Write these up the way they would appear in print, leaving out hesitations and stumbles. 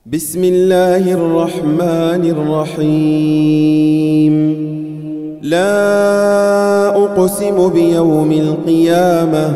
بسم الله الرحمن الرحيم. لا أقسم بيوم القيامة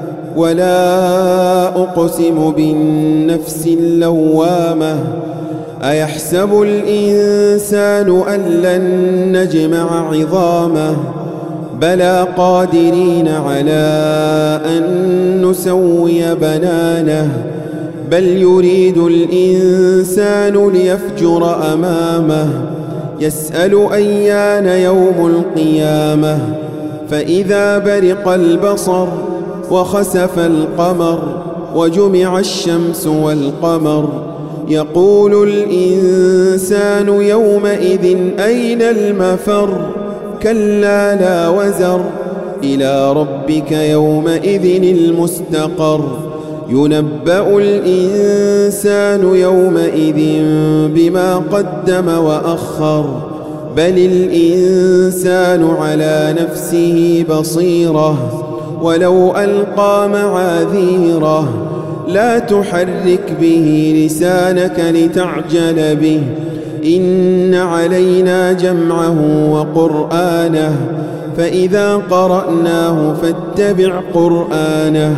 ولا أقسم بالنفس اللوامة. أيحسب الإنسان أن لن نجمع عظامه بلى قادرين على أن نسوي بنانه بل يريد الإنسان ليفجر أمامه يسأل أيان يوم القيامة. فإذا برق البصر وخسف القمر وجمع الشمس والقمر يقول الإنسان يومئذ أين المفر. كلا لا وزر إلى ربك يومئذ المستقر. ينبأ الإنسان يومئذ بما قدم وأخر بل الإنسان على نفسه بصيرة ولو ألقى معاذيره. لا تحرك به لسانك لتعجل به إن علينا جمعه وقرآنه فإذا قرأناه فاتبع قرآنه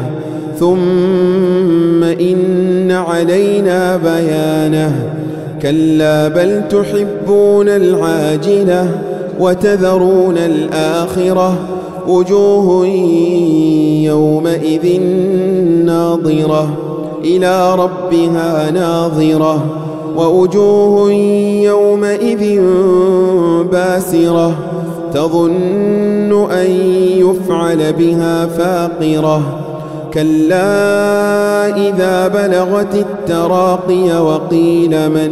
ثم إن علينا بيانه. كلا بل تحبون العاجلة وتذرون الآخرة وجوه يومئذ ناظرة إلى ربها ناظرة ووجوه يومئذ باسرة تظن أن يفعل بها فاقرة. كلا إذا بلغت التراقي وقيل من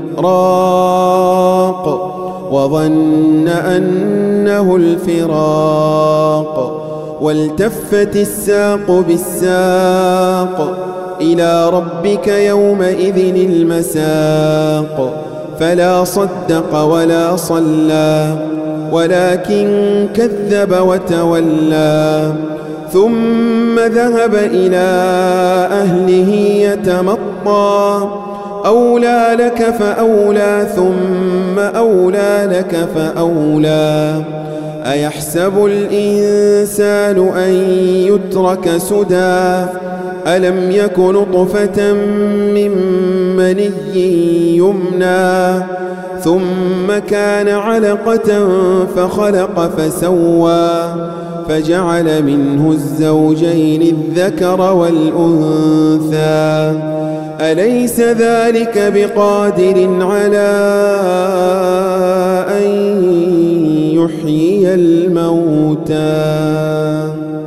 راق وظن أنه الفراق والتفت الساق بالساق إلى ربك يومئذ المساق. فلا صدق ولا صلى ولكن كذب وتولى ثم ذهب إلى أهله يتمطى. أولى لك فأولى ثم أولى لك فأولى. أيحسب الإنسان أن يترك سدى ألم يك نطفة من مني يمنى ثم كان علقة فخلق فسوى فجعل منه الزوجين الذكر والأنثى. أليس ذلك بقادر على أن يحيي الموتى؟